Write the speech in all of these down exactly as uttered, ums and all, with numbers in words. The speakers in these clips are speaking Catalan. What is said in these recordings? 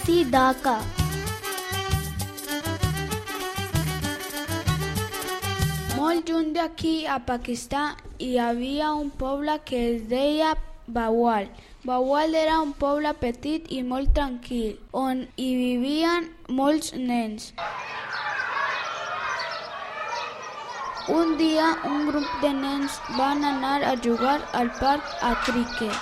Asi Dhaka. Molt lluny d'aquí, a Pakistan, hi havia un poble que es deia Bawal. Bawal era un poble petit i molt tranquil, on hi vivien molts nens. Un dia, un grup de nens van anar a jugar al parc a cricket.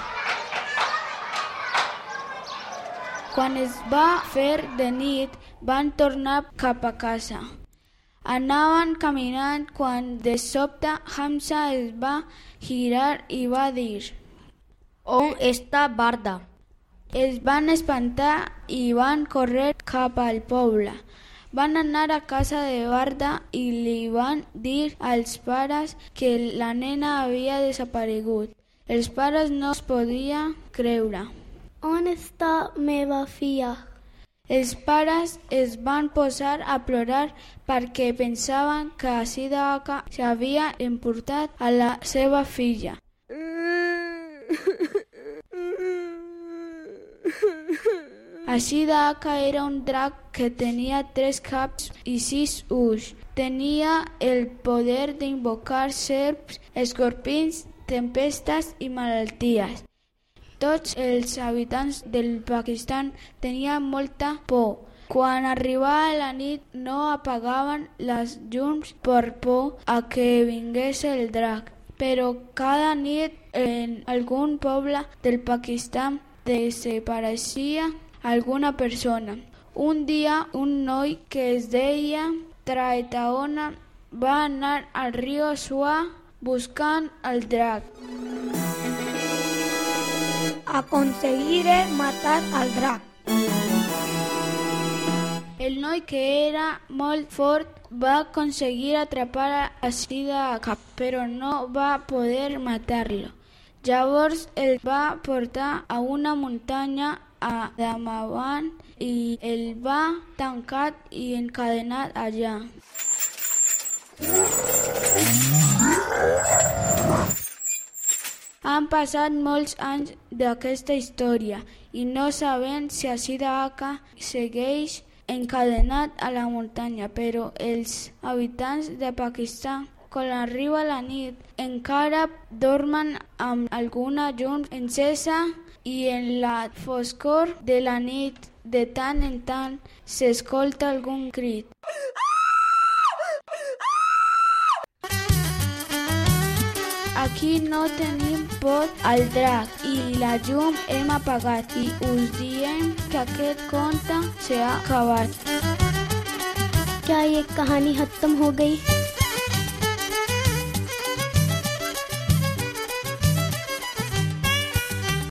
Quan es va fer de nit, van tornar cap a casa. Anaven caminant quan de sobte Hamza es va girar i va dir: On està Barda? Es van espantar i van córrer cap al poble. Van anar a casa de Barda i li van dir als pares que la nena havia desaparegut. Els pares no es podien creure. On està meva filla? Els pares es van posar a plorar perquè pensaven que Asi Dhaka s'havia emportat a la seva filla. Asi Dhaka era un drac que tenia tres caps i sis ulls. Tenia el poder d'invocar serps, escorpins, tempestes i malalties. Tots els habitants del Pakistan tenien molta por. Quan arribava la nit no apagaven les llums per por a que vingués el drac. Però cada nit en algun poble del Pakistan desapareixia alguna persona. Un dia un noi que es deia Traetaona va anar al riu Swat buscant el drac. Aconseguiré matar al drac. El noi, que era molt fort, va aconseguir atrapar a Asi Dhaka, però no va poder matar-lo. Llavors el va portar a una muntanya a Damavan i el va tancat i encadenat allà. Han passat molts anys d'aquesta història i no sabem si Asi Dhaka segueix encadenat a la muntanya, però els habitants de Pakistan, quan arriba la nit, encara dormen amb alguna llum encesa i en la foscor de la nit, de tant en tant, s'escolta algun crit. Aquí no tenim por al drac i la llum hem apagat i us diem que aquest conte s'ha acabat. क्या ये कहानी खत्म हो गई?